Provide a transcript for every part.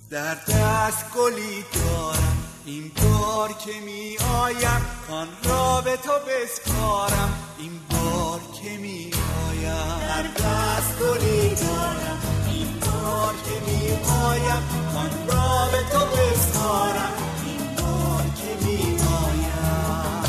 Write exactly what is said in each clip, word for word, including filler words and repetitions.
در دست گلی دارم این بار که می آیم، کان را به تو بسپارم این بار که می آیم. در دست گلی دارم این بار که می آیم، کان را به تو بسپارم این بار که می آیم.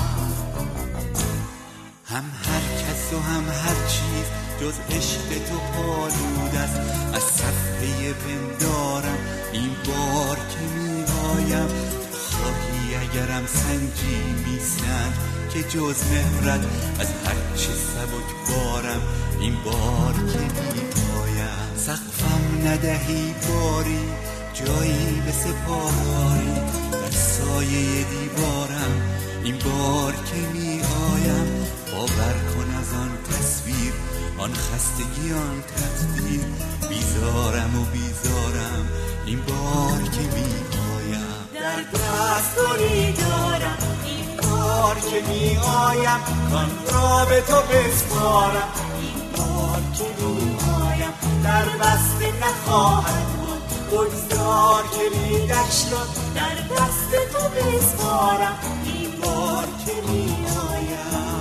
هم هر کس و هم هر چیز جز عشق تو پالود است، از صفحه پندارم این بار که می آیم. خواهی اگرم سنجی میسنج که جز مهرت، از هر چه سبک بارم این بار که می آیم. سقفم ندهی باری جایی به سپاری، در سایه دیوارم این بار که می آیم. باور کن از آن تصویر آن خستگی آن تقدیر، بیزارم و بیزارم این بار که می آیم. در دست گلی دارم این بار که می آیم، کان را به تو بسپارم این بار که می آیم. در بسته نخواهد بود بگذار کلیدش را، در دست تو بسپارم این بار که می آیم.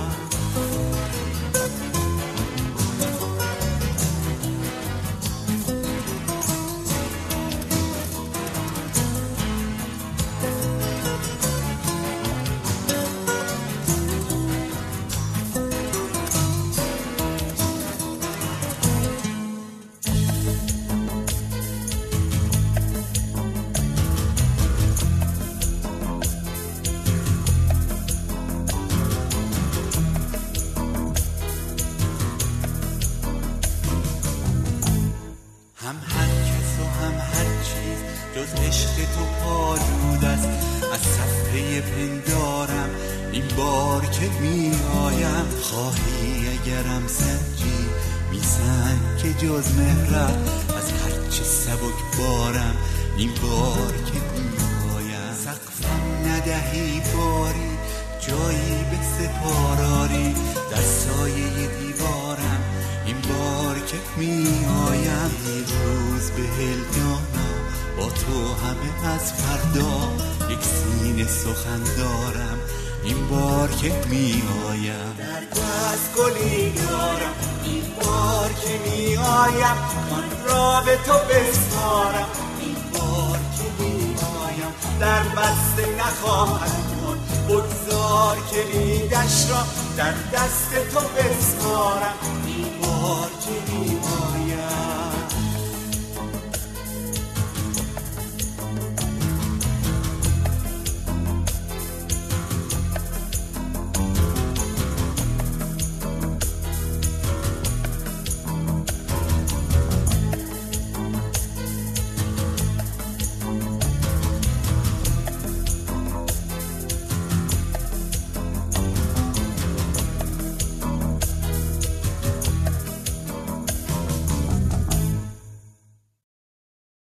هم هر کس و هم هر چیز جز عشق تو پالود است، از صفحه پندارم این بار که می آیم. خواهی اگرم سنجی میسنج که جز مهرت، از هر چه سبک بارم این بار که می آیم. سقفم ندهی باری جایی به سپاراری، در سایه دیوارم این بار که می آیم. یک روز به هلدانا با تو همه از فردا، یک سینه سخن دارم این بار که می آیم. در دست گلی دارم این بار که می آیم، کان را به تو بسپارم این بار که می آیم. در بسته نخواهد بود بگذار کلیدش را، در دست تو بسپارم